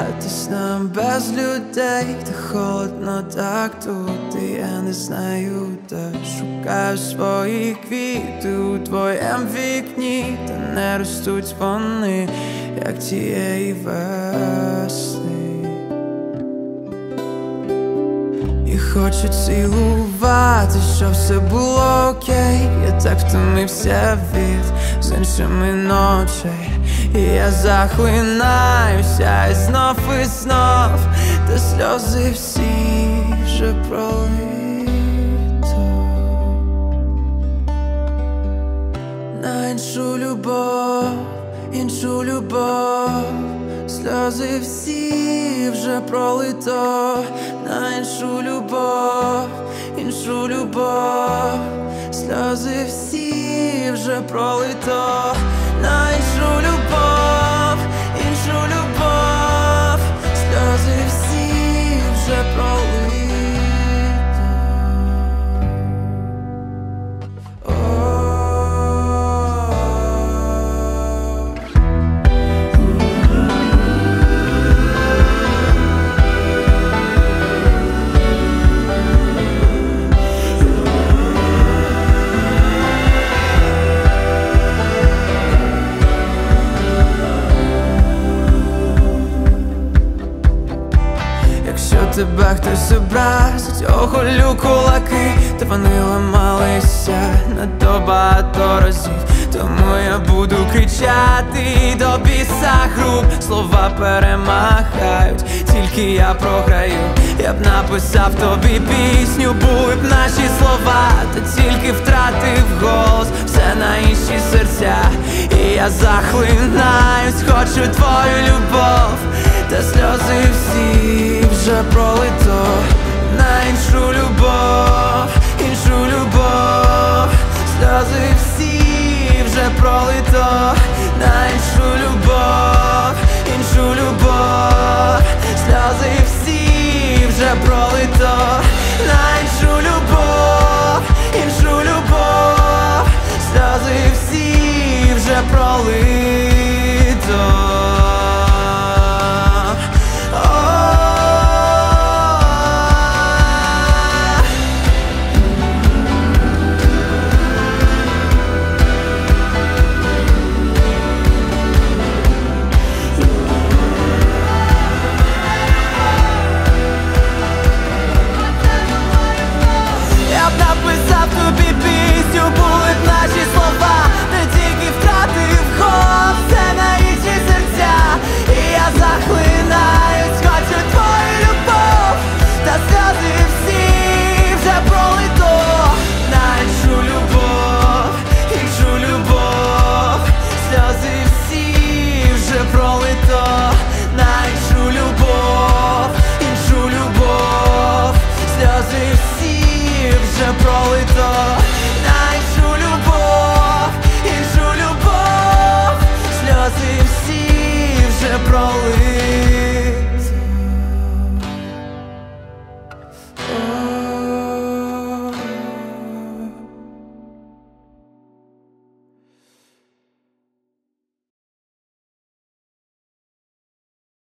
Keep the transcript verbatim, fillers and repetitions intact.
залишатись нам без людей, та холодно так тут, і я не знаю, де шукаю свої квіти у твоєм вікні, та не ростуть вони, як тієї весни. І хочу цілувати, щоб все було окей. Я так втомився від з іншими ночей, і я захлинаюся і знов і знов, та сльози всі вже пролито на іншу любов, іншу любов. Сльози всі вже пролито на іншу любов, іншу любов. Сльози всі вже пролито на іншу любов, іншу любов. Сльози всі вже пролито. Тебе хтось образить, оголю кулаки, та вони ламалися надто багато разів. Тому я буду кричати до біса груб. Слова перемагають, тільки я програю. Я б написав тобі пісню, були б наші слова, та тільки втратив голос, все на інші серця. І я захлинаюсь, хочу твою любов, та сльози всі вже пролито на іншу любов, іншу любов. Сльози всі вже пролито на іншу любов, іншу любов. Сльози всі вже пролито на іншу любов, іншу любов. Сльози всі вже пролито. Тобі пісню, були б наші слова, не тільки втратив голос, все на інші серця. І я захлинаюсь, хочу твою любов, та сльози всі вже пролито на іншу любов, іншу любов. Сльози всі вже пролито на іншу любов, іншу любов. Сльози всі вже пролито на іншу любов, іншу любов. Сльози всі вже пролито.